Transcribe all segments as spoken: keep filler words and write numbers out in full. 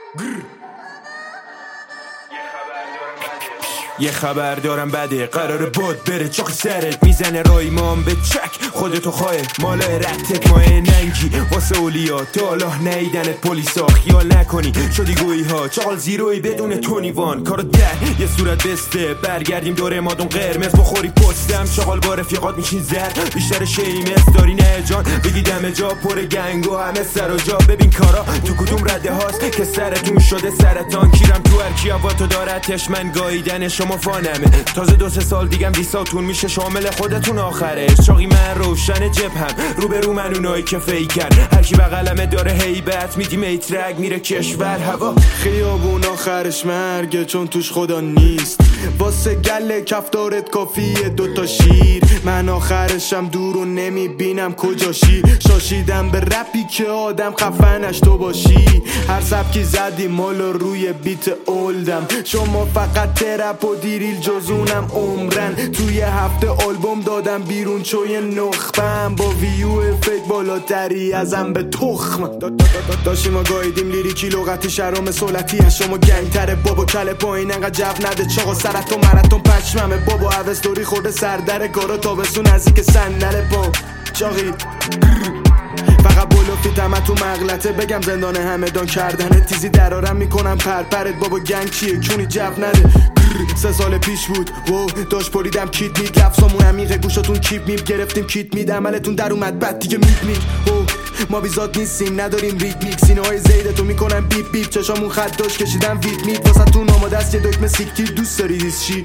یه خبر دارم بده، قراره باد بره چاق سرت میزنه رایمان به چک. خودتو خواه مال رتت ماه ننگی واسه اولیا تا الله نیدنت پلیسا. خیال نکنی شدی گویی ها چاقال زیروی بدون تونیوان. کارو در یه صورت بسته برگردیم دوره مادون قرمز بخوری پستم. چاقال با رفیقات میشین زد بیشتر شیمس داری نه جان بگی دم جا پر گنگ و همه سر و جا. ببین کارا تو کدوم رده هاست که سرتون شده سرطان. کیرم تو هرکی با تو دارتش من گاییدن شما فانمه. تازه دو سه سال دیگم دیساتون میشه شامل خودتون آخرش. چاقی من روشن جبهم رو به رو من اونایی که فیکن. هرکی بغلمه داره هیبت میدی میترک میره کشور هوا. خیابون آخرش مرگه چون توش خدا نیست. واسه گله کفتارت کافیه دوتا شیر. من آخرشم دور و نمیبینم کجاشی. شاشیدم به رپی که آدم خفنش تو باشی. هر سبکی زدی مال روی بیت اولدم. شما فقط ترپ و دیریل جزونم عمرن. توی هفته آلبوم دادم بیرون چوی نخبم. با ویو فیک بالاتری ازم به تخم. داشتیم ما گایدیم لیریکی لغتی شرام سولتی. از شما گنگ تره بابا کل پایین انقدر جو نده. چاقا سرت و مرتون پشممه بابا. اوستوری خورده سردر کارا تابستون نزدیک صندل پا. چاقی فقط بلو فیتمه تو مغلطه. بگم زندان همدان کردنه تیزی درارم میکنم پرپرت. بابا گنگ کیه کونی جو نده. سه سال پیش بود وو داشت پریدم کیت مید. لفظامون عمیقه گوشاتون کیپ میب گرفتیم کیت مید. عملتون در اومد بعد دیگه میت مید. ما بیزاد نیستیم نداریم ریتمیک. سینه های زیدتو میکنم بیپ بیپ. چشامون خط داشت کشیدم ویت مید. واسه تون آماده است یه دکمه سیکتیر. دوست داری دیس چی؟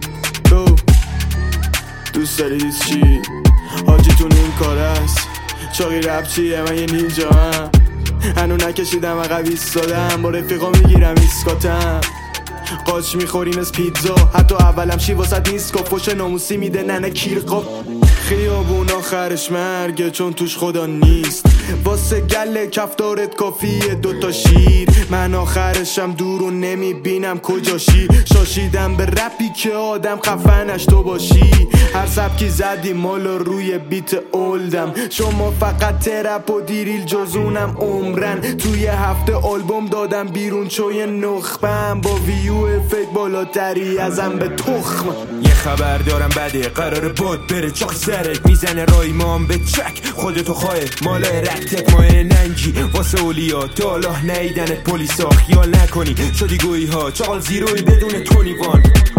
دوست داری دیس چی؟ حاجیتون این کار است. چاقی رپ چیه من یه نینجا هم. هنو نکشیدم عقب ایستادم. با رفیقا میگیرم ایسکاتم. قاچ میخوریم از پیتزا. حتی اولم شی واسط نیست که فوش ناموسی میده ننه کیرقا. خیابون آخرش مرگه چون توش خدا نیست. واسه گله کفتارت کافیه دوتا شیر. من آخرشم دور و نمیبینم کجاشی. شاشیدم به رپی که آدم خفنش تو باشی. هر سبکی زدی مال روی بیت اولدم. شما فقط ترپ و دیریل جزونم عمرن. توی هفته آلبوم دادم بیرون چوی نخبم. با ویو فیک بالاتری ازم به تخم. یه خبر دارم بده، قراره باد بره چاق سرت میزنه رایمان به چک. خودتو خواه مال رتت ماه ننگی واسه اولیا تا الله نیدنت پلیسا. خیال نکنی شدی گویی ها چاقال زیروی بدون تونیوان.